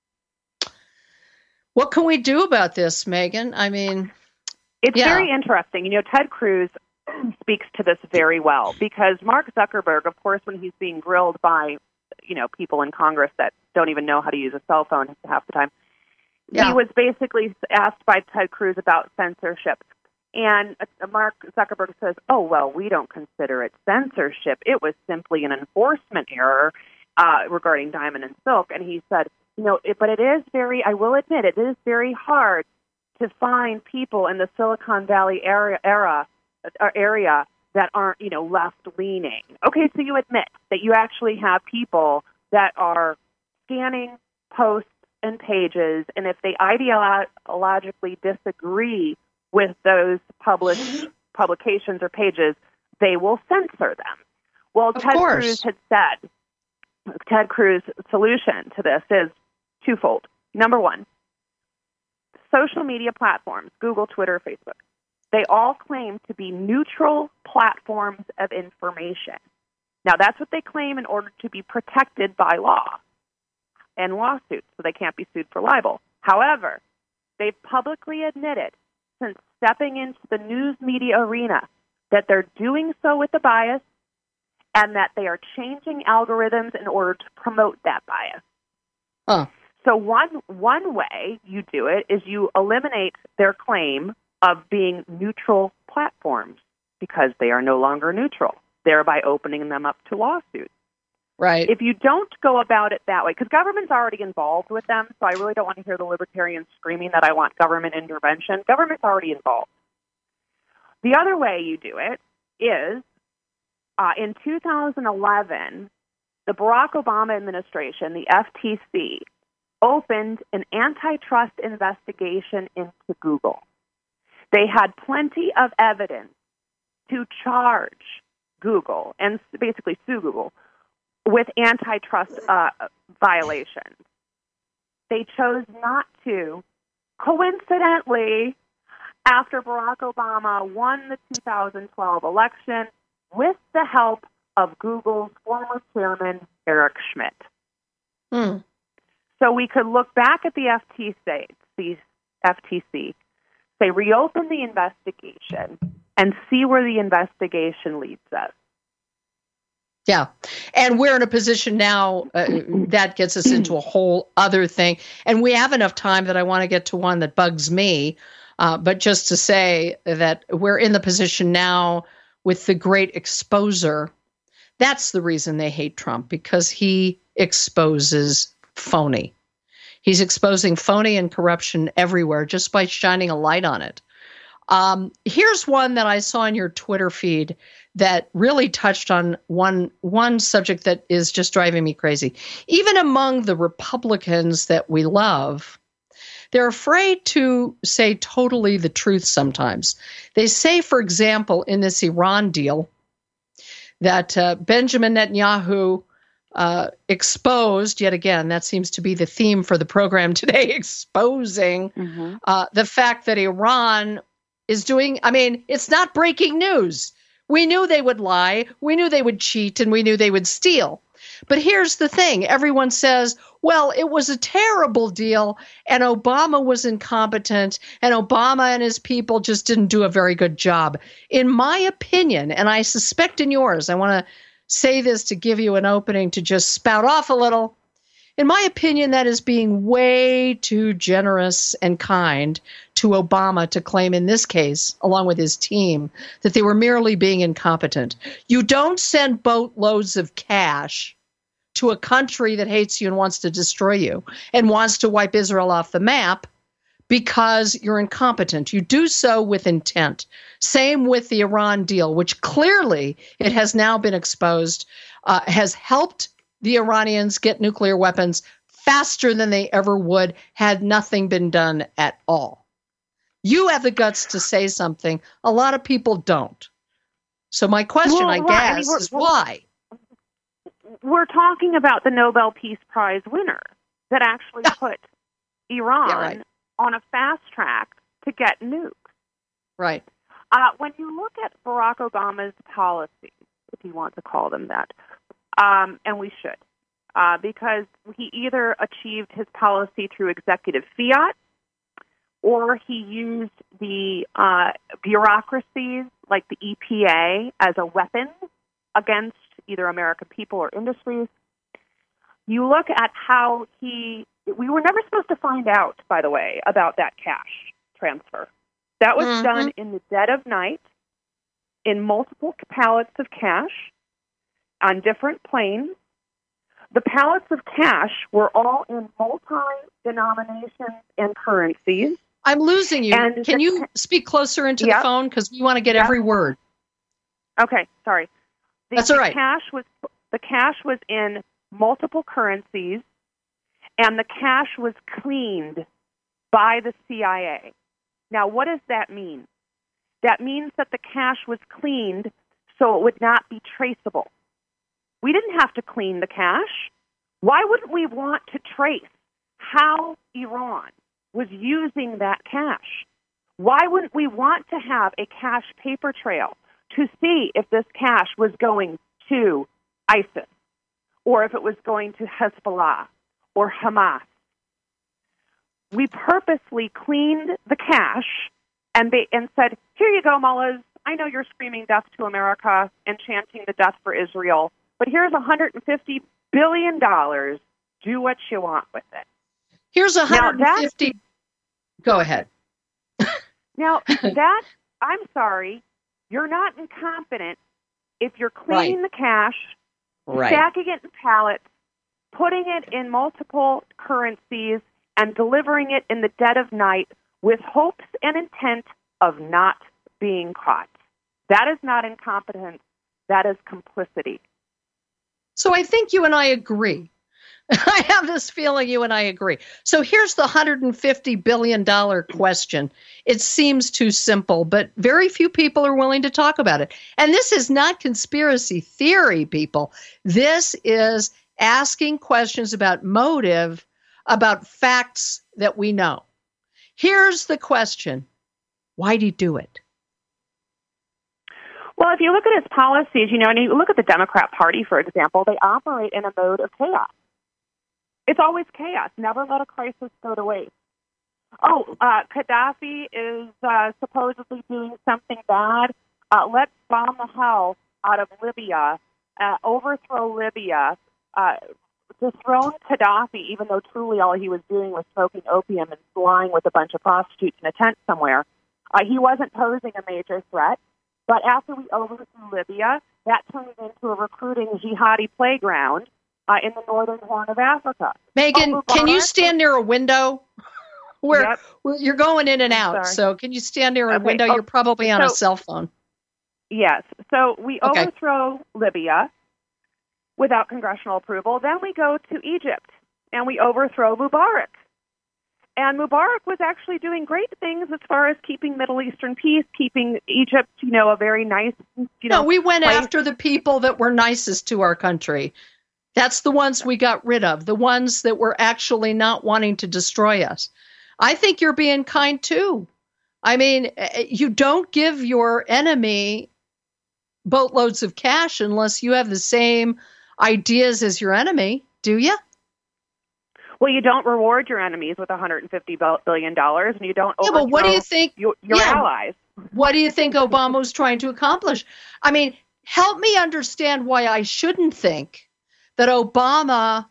What can we do about this, Megan? I mean, it's yeah. very interesting. You know, Ted Cruz speaks to this very well, because Mark Zuckerberg, of course, when he's being grilled by you know, people in Congress that don't even know how to use a cell phone half the time. Yeah. He was basically asked by Ted Cruz about censorship. And Mark Zuckerberg says, oh, well, we don't consider it censorship. It was simply an enforcement error uh, regarding Diamond and Silk. And he said, you know, it, but it is very, I will admit, it is very hard to find people in the Silicon Valley area, era, uh, area that aren't, you know, left-leaning. Okay, so you admit that you actually have people that are scanning posts and pages, and if they ideologically disagree with those published publications or pages, they will censor them. Well, of Ted course. Cruz had said, Ted Cruz's solution to this is twofold. Number one, social media platforms, Google, Twitter, Facebook, they all claim to be neutral platforms of information. Now, that's what they claim in order to be protected by law and lawsuits, so they can't be sued for libel. However, they've publicly admitted, since stepping into the news media arena, that they're doing so with a bias and that they are changing algorithms in order to promote that bias. Huh. So one one way you do it is you eliminate their claim of being neutral platforms because they are no longer neutral, thereby opening them up to lawsuits. Right. If you don't go about it that way, because government's already involved with them, so I really don't want to hear the libertarians screaming that I want government intervention. Government's already involved. The other way you do it is, uh, in two thousand eleven, the Barack Obama administration, the F T C, opened an antitrust investigation into Google. They had plenty of evidence to charge Google and basically sue Google with antitrust uh, violations. They chose not to. Coincidentally, after Barack Obama won the two thousand twelve election with the help of Google's former chairman, Eric Schmidt. Hmm. So we could look back at the F T C, the F T C, say reopen the investigation, and see where the investigation leads us. Yeah. And we're in a position now uh, that gets us into a whole other thing. And we have enough time that I want to get to one that bugs me. Uh, but just to say that we're in the position now with the great exposer. That's the reason they hate Trump, because he exposes phony. He's exposing phony and corruption everywhere just by shining a light on it. Um, here's one that I saw in your Twitter feed that really touched on one one subject that is just driving me crazy. Even among the Republicans that we love, they're afraid to say totally the truth sometimes. They say, for example, in this Iran deal, that uh, Benjamin Netanyahu uh, exposed, yet again, that seems to be the theme for the program today, exposing mm-hmm. uh, the fact that Iran is doing, I mean, it's not breaking news. We knew they would lie, we knew they would cheat, and we knew they would steal. But here's the thing. Everyone says, well, it was a terrible deal, and Obama was incompetent, and Obama and his people just didn't do a very good job. In my opinion, and I suspect in yours, I want to say this to give you an opening to just spout off a little. In my opinion, that is being way too generous and kind to Obama to claim in this case, along with his team, that they were merely being incompetent. You don't send boatloads of cash to a country that hates you and wants to destroy you and wants to wipe Israel off the map because you're incompetent. You do so with intent. Same with the Iran deal, which clearly it has now been exposed, uh, has helped the Iranians get nuclear weapons faster than they ever would had nothing been done at all. You have the guts to say something. A lot of people don't. So my question, well, I well, guess, I mean, is why? We're talking about the Nobel Peace Prize winner that actually put Iran yeah, right. on a fast track to get nukes. Right. Uh, when you look at Barack Obama's policies, if you want to call them that, um, and we should, uh, because he either achieved his policy through executive fiat or he used the uh, bureaucracies like the E P A as a weapon against either American people or industries. you look at how he, we were never supposed to find out, by the way, about that cash transfer. That was mm-hmm. done in the dead of night in multiple pallets of cash on different planes. The pallets of cash were all in multi-denominations and currencies. I'm losing you. And Can the, you speak closer into yep. the phone? Because we want to get yep. every word. Okay, sorry. The, That's all right. The cash was, the cash was in multiple currencies, and the cash was cleaned by the C I A. Now, what does that mean? That means that the cash was cleaned so it would not be traceable. We didn't have to clean the cash. Why wouldn't we want to trace how Iran was using that cash? Why wouldn't we want to have a cash paper trail to see if this cash was going to ISIS or if it was going to Hezbollah or Hamas? We purposely cleaned the cash and they and said, here you go, mullahs. I know you're screaming death to America and chanting the death for Israel, but here's one hundred fifty billion dollars. Do what you want with it. Here's one hundred fifty. Go ahead. Now, that, I'm sorry, you're not incompetent if you're cleaning right. the cash, right. stacking it in pallets, putting it in multiple currencies, and delivering it in the dead of night with hopes and intent of not being caught. That is not incompetence. That is complicity. So I think you and I agree. I have this feeling you and I agree. So here's the one hundred fifty billion dollars question. It seems too simple, but very few people are willing to talk about it. And this is not conspiracy theory, people. This is asking questions about motive, about facts that we know. Here's the question. Why did he do it? Well, if you look at his policies, you know, and you look at the Democrat Party, for example, they operate in a mode of chaos. It's always chaos. Never let a crisis go to waste. Oh, uh, Gaddafi is uh, supposedly doing something bad. Uh, let's bomb the hell out of Libya, uh, overthrow Libya, uh, dethrone Gaddafi, even though truly all he was doing was smoking opium and flying with a bunch of prostitutes in a tent somewhere. Uh, he wasn't posing a major threat. But after we overthrew Libya, that turned into a recruiting jihadi playground uh, in the northern horn of Africa. Megan, oh, can you stand near a window? Where yep. You're going in and out, so can you stand near a okay. window? Oh, You're probably on so, a cell phone. Yes. So we okay. overthrow Libya without congressional approval. Then we go to Egypt, and we overthrow Mubarak. And Mubarak was actually doing great things as far as keeping Middle Eastern peace, keeping Egypt, you know, a very nice, you know. No, we went place. after the people that were nicest to our country. That's the ones we got rid of, the ones that were actually not wanting to destroy us. I think you're being kind, too. I mean, you don't give your enemy boatloads of cash unless you have the same ideas as your enemy, do you? Well, you don't reward your enemies with one hundred fifty billion dollars, and you don't yeah, but what do you think, your, your yeah, allies. What do you think Obama was trying to accomplish? I mean, help me understand why I shouldn't think that Obama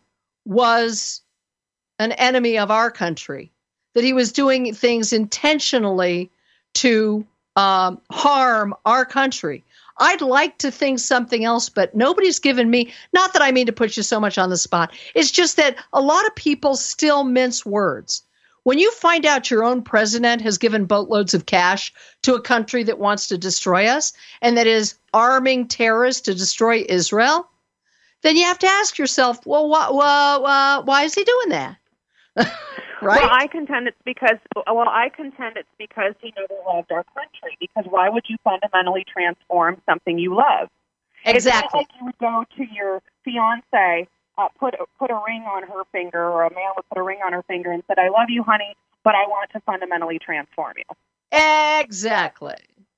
was an enemy of our country, that he was doing things intentionally to um, harm our country. I'd like to think something else, but nobody's given me, not that I mean to put you so much on the spot. It's just that a lot of people still mince words. When you find out your own president has given boatloads of cash to a country that wants to destroy us and that is arming terrorists to destroy Israel, then you have to ask yourself, well, wh- wh- wh- why is he doing that? Right? Well, I contend it's because well, I contend it's because he never loved our country. Because why would you fundamentally transform something you love? Exactly. It's not like you would go to your fiance, uh, put put a ring on her finger, or a man would put a ring on her finger and said, "I love you, honey, but I want to fundamentally transform you." Exactly.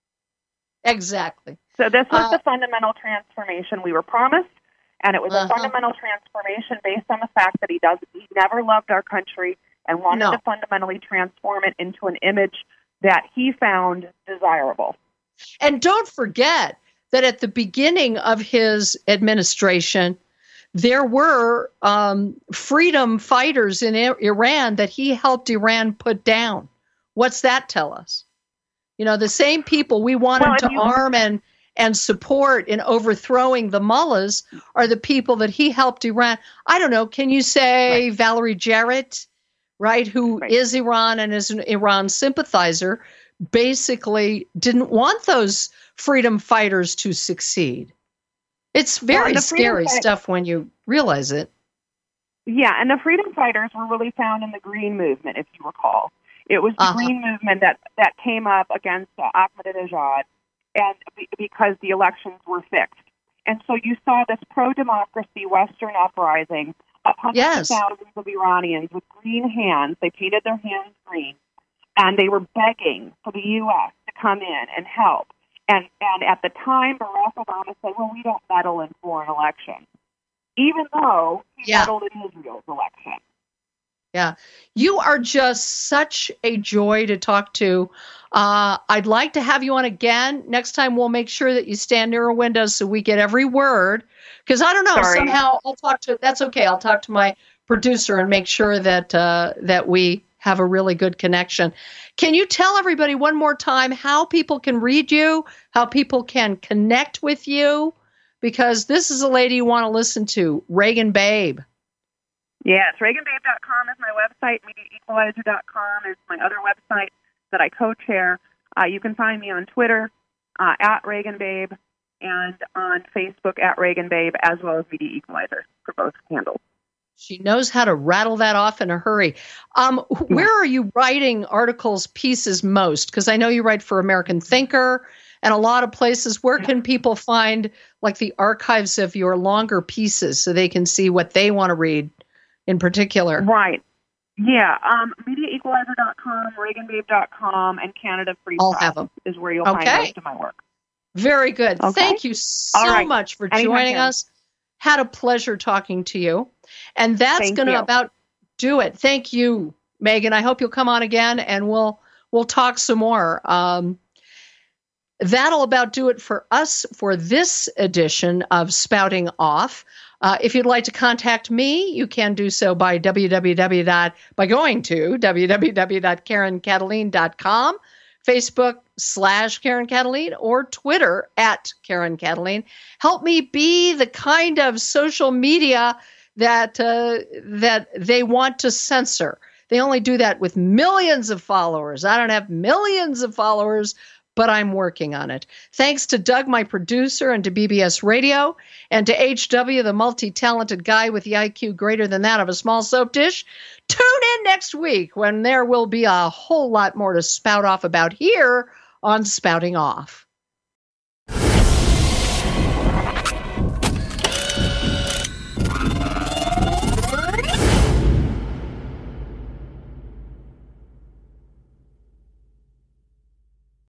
Exactly. So this was uh, the fundamental transformation we were promised. And it was uh-huh. a fundamental transformation based on the fact that he does he never loved our country and wanted no. to fundamentally transform it into an image that he found desirable. And don't forget that at the beginning of his administration, there were um, freedom fighters in I- Iran that he helped Iran put down. What's that tell us? You know, the same people we wanted well, to you- arm and and support in overthrowing the mullahs are the people that he helped Iran. I don't know. Can you say right. Valerie Jarrett, right, who right. is Iran and is an Iran sympathizer, basically didn't want those freedom fighters to succeed? It's very well, scary fight- stuff when you realize it. Yeah, and the freedom fighters were really found in the Green Movement, if you recall. It was the uh-huh. Green Movement that, that came up against uh, Ahmadinejad, and be, because the elections were fixed. And so you saw this pro-democracy Western uprising of hundreds yes. of thousands of Iranians with green hands. They painted their hands green, and they were begging for the U S to come in and help. And and at the time, Barack Obama said, well, we don't meddle in foreign elections, even though he yeah. meddled in Israel's election. Yeah, you are just such a joy to talk to. Uh, I'd like to have you on again. Next time, we'll make sure that you stand near a window so we get every word. Because I don't know, Sorry. somehow I'll talk to, that's okay, I'll talk to my producer and make sure that uh, that we have a really good connection. Can you tell everybody one more time how people can read you, how people can connect with you? Because this is a lady you want to listen to, Reagan Babe. Yes, Reagan Babe dot com is my website. Media Equalizer dot com is my other website that I co-chair. Uh, you can find me on Twitter uh, at ReaganBabe and on Facebook at ReaganBabe, as well as Media Equalizer for both handles. She knows how to rattle that off in a hurry. Um, where are you writing articles, pieces most? Because I know you write for American Thinker and a lot of places. Where can people find like the archives of your longer pieces so they can see what they want to read in particular? Right. Yeah. Um, Media Equalizer dot com, Reagan Babe dot com, and Canada Free I'll Press have them. is where you'll okay. find most of my work. Very good. Okay. Thank you so right. much for Anytime, joining Karen. us. Had a pleasure talking to you. And that's going to about do it. Thank you, Megan. I hope you'll come on again and we'll we'll talk some more. Um, that'll about do it for us for this edition of Spouting Off. Uh, if you'd like to contact me, you can do so by www. by going to w w w dot karen kataline dot com, Facebook slash Karen Kataline, or Twitter at Karen Kataline. Help me be the kind of social media that uh, that they want to censor. They only do that with millions of followers. I don't have millions of followers, but I'm working on it. Thanks to Doug, my producer, and to B B S Radio, and to H W, the multi-talented guy with the I Q greater than that of a small soap dish. Tune in next week when there will be a whole lot more to spout off about here on Spouting Off.